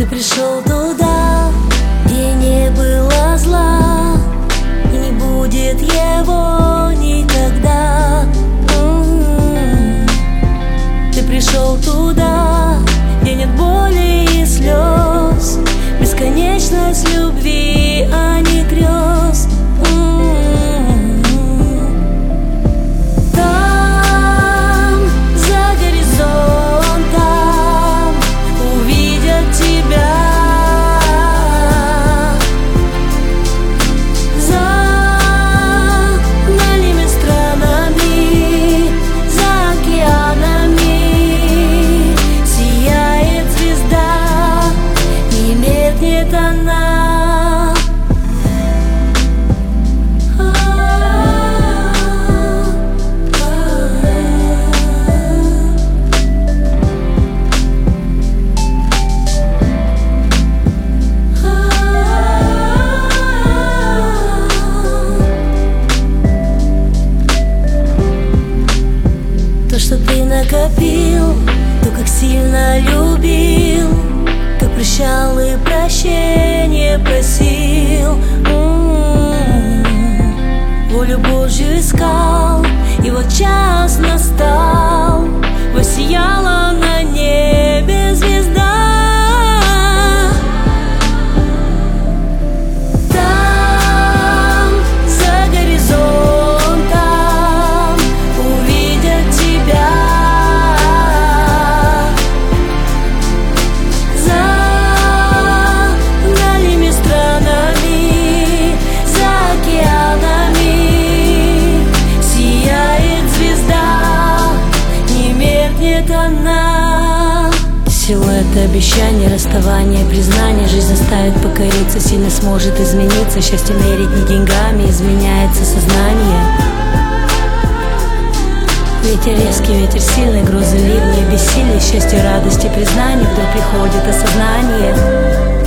Ты пришел туда, где не было зла, и не будет его никогда. Ты пришел туда, где нет боли и слез, бесконечность любви, а не грез. Там, за горизонтом, увидят тебя. За дальними странами, за океанами сияет звезда, и меркнет она. То, что ты накопил, то, как сильно любил, как прощал и прощение просил, волю Божью искал, и вот час настал, воссияла на небе звезда. Там, за горизонтом, увидят тебя. За дальними странами, за океанами сияет звезда, не меркнет она. Силуэты обещаний, расставания, признания. Жизнь заставит покориться, сильно сможет измениться. Счастье мерить не деньгами, изменяется сознание. Ветер резкий, ветер сильный, грозы, ливни, бессилие. Счастье, радости, признание, вдруг приходит осознание.